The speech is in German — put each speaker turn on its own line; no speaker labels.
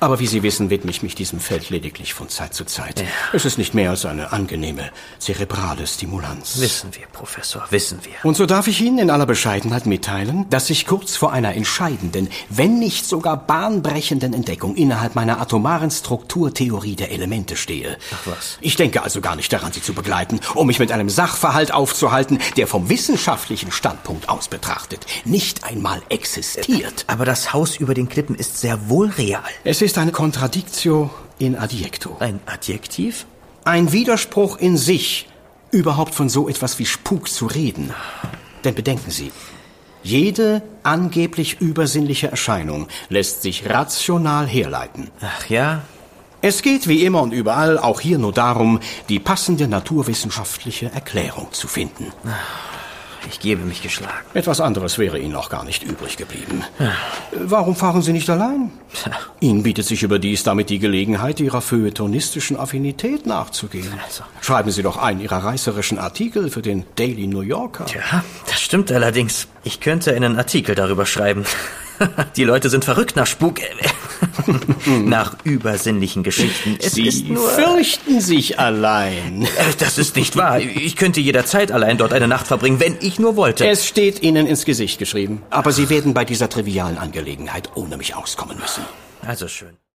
Aber wie Sie wissen, widme ich mich diesem Feld lediglich von Zeit zu Zeit. Ja. Es ist nicht mehr als eine angenehme, zerebrale Stimulanz.
Wissen wir, Professor, wissen wir.
Und so darf ich Ihnen in aller Bescheidenheit mitteilen, dass ich kurz vor einer entscheidenden, wenn nicht sogar bahnbrechenden Entdeckung innerhalb meiner atomaren Strukturtheorie der Elemente stehe.
Ach was.
Ich denke also gar nicht daran, Sie zu begleiten, um mich mit einem Sachverhalt aufzuhalten, der vom wissenschaftlichen Standpunkt aus betrachtet nicht einmal existiert.
Aber das Haus über den Klippen ist sehr wohl real.
Es ist eine Contradictio in adjecto.
Ein Adjektiv?
Ein Widerspruch in sich, überhaupt von so etwas wie Spuk zu reden. Denn bedenken Sie, jede angeblich übersinnliche Erscheinung lässt sich rational herleiten.
Ach ja?
Es geht wie immer und überall auch hier nur darum, die passende naturwissenschaftliche Erklärung zu finden.
Ich gebe mich geschlagen.
Etwas anderes wäre Ihnen auch gar nicht übrig geblieben. Warum fahren Sie nicht allein? Ihnen bietet sich überdies damit die Gelegenheit, Ihrer feuilletonistischen Affinität nachzugehen. Schreiben Sie doch einen Ihrer reißerischen Artikel für den Daily New Yorker.
Ja, das stimmt allerdings. Ich könnte einen Artikel darüber schreiben. Die Leute sind verrückt nach Spuk, nach übersinnlichen Geschichten.
Sie fürchten sich allein.
Das ist nicht wahr. Ich könnte jederzeit allein dort eine Nacht verbringen, wenn ich nur wollte.
Es steht Ihnen ins Gesicht geschrieben. Aber Sie werden bei dieser trivialen Angelegenheit ohne mich auskommen müssen.
Also schön.